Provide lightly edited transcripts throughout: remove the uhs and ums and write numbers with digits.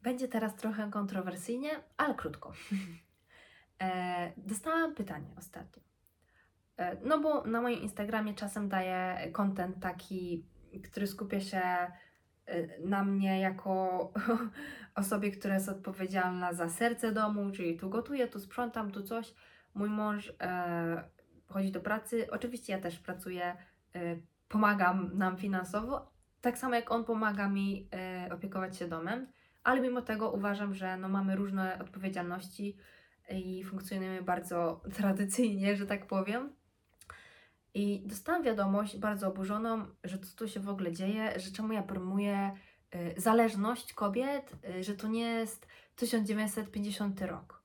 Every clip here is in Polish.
Będzie teraz trochę kontrowersyjnie, ale krótko. Dostałam pytanie ostatnio. No bo na moim Instagramie czasem daję content taki, który skupia się na mnie jako osobie, która jest odpowiedzialna za serce domu, czyli tu gotuję, tu sprzątam, tu coś. Mój mąż chodzi do pracy. Oczywiście ja też pracuję, pomagam nam finansowo, tak samo jak on pomaga mi opiekować się domem, ale mimo tego uważam, że no, mamy różne odpowiedzialności i funkcjonujemy bardzo tradycyjnie, że tak powiem. I dostałam wiadomość bardzo oburzoną, że co tu się w ogóle dzieje, że czemu ja promuję zależność kobiet, że to nie jest 1950 rok.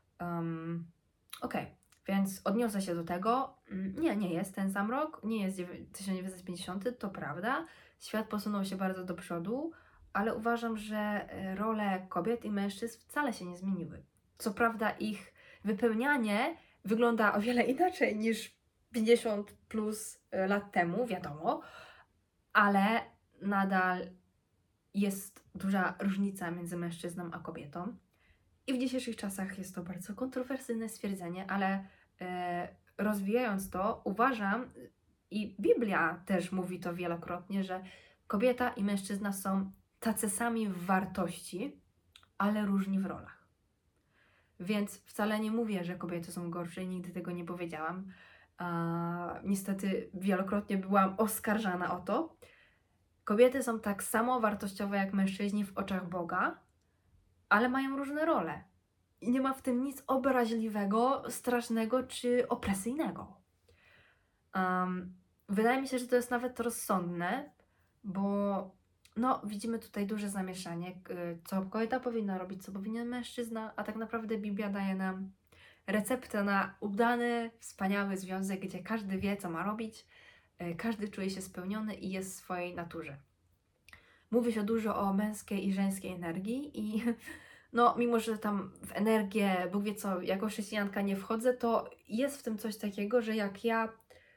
Okej, więc odniosę się do tego. Nie jest ten sam rok, nie jest 1950, to prawda. Świat posunął się bardzo do przodu, ale uważam, że role kobiet i mężczyzn wcale się nie zmieniły. Co prawda ich wypełnianie wygląda o wiele inaczej niż 50 plus lat temu, wiadomo, ale nadal jest duża różnica między mężczyzną a kobietą. I w dzisiejszych czasach jest to bardzo kontrowersyjne stwierdzenie, ale rozwijając to, uważam, i Biblia też mówi to wielokrotnie, że kobieta i mężczyzna są tacy sami w wartości, ale różni w rolach. Więc wcale nie mówię, że kobiety są gorsze i nigdy tego nie powiedziałam. Niestety wielokrotnie byłam oskarżana o to. Kobiety są tak samo wartościowe jak mężczyźni w oczach Boga, ale mają różne role. I nie ma w tym nic obraźliwego, strasznego czy opresyjnego. Wydaje mi się, że to jest nawet rozsądne, bo no, widzimy tutaj duże zamieszanie, co kobieta powinna robić, co powinien mężczyzna, a tak naprawdę Biblia daje nam receptę na udany, wspaniały związek, gdzie każdy wie, co ma robić, każdy czuje się spełniony i jest w swojej naturze. Mówi się dużo o męskiej i żeńskiej energii i no, mimo że tam w energię, Bóg wie co, jako chrześcijanka nie wchodzę, to jest w tym coś takiego, że jak ja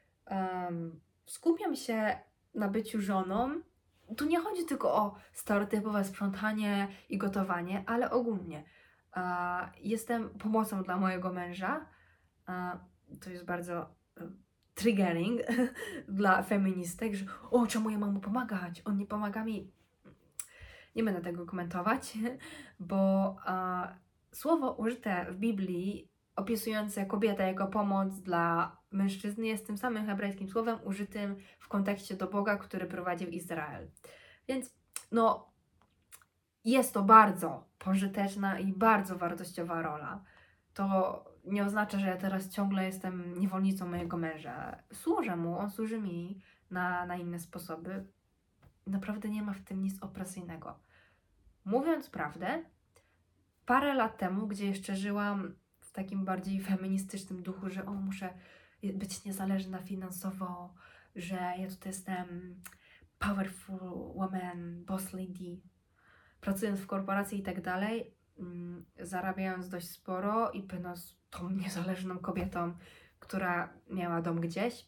skupiam się na byciu żoną, tu nie chodzi tylko o stereotypowe sprzątanie i gotowanie, ale ogólnie. Jestem pomocą dla mojego męża. To jest bardzo triggering dla feministek, że o, czemu ja mam mu pomagać? On nie pomaga mi. Nie będę tego komentować, bo słowo użyte w Biblii opisujące kobietę jako pomoc dla mężczyzny jest tym samym hebrajskim słowem użytym w kontekście do Boga, który prowadził Izrael. Więc no, jest to bardzo pożyteczna i bardzo wartościowa rola. To nie oznacza, że ja teraz ciągle jestem niewolnicą mojego męża. Służę mu, on służy mi na inne sposoby. Naprawdę nie ma w tym nic opresyjnego. Mówiąc prawdę, parę lat temu, gdzie jeszcze żyłam w takim bardziej feministycznym duchu, że o, muszę być niezależna finansowo, że ja tutaj jestem powerful woman, boss lady, pracując w korporacji i tak dalej, zarabiając dość sporo i będąc tą niezależną kobietą, która miała dom gdzieś,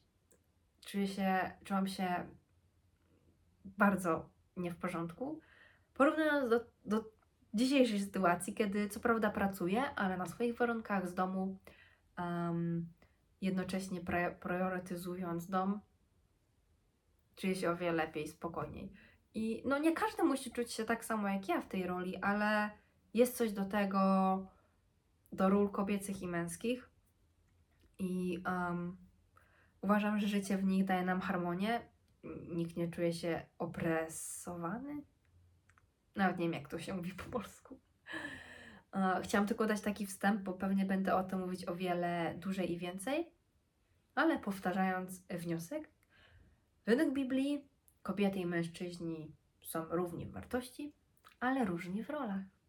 czułam się bardzo nie w porządku. Porównując do dzisiejszej sytuacji, kiedy co prawda pracuję, ale na swoich warunkach z domu, jednocześnie priorytetyzując dom, czuję się o wiele lepiej, spokojniej. I no nie każdy musi czuć się tak samo jak ja w tej roli, ale jest coś do tego, do ról kobiecych i męskich. I uważam, że życie w nich daje nam harmonię. Nikt nie czuje się opresowany. Nawet nie wiem, jak to się mówi po polsku. Chciałam tylko dać taki wstęp, bo pewnie będę o tym mówić o wiele dłużej i więcej. Ale powtarzając wniosek, według Biblii kobiety i mężczyźni są równi w wartości, ale różni w rolach.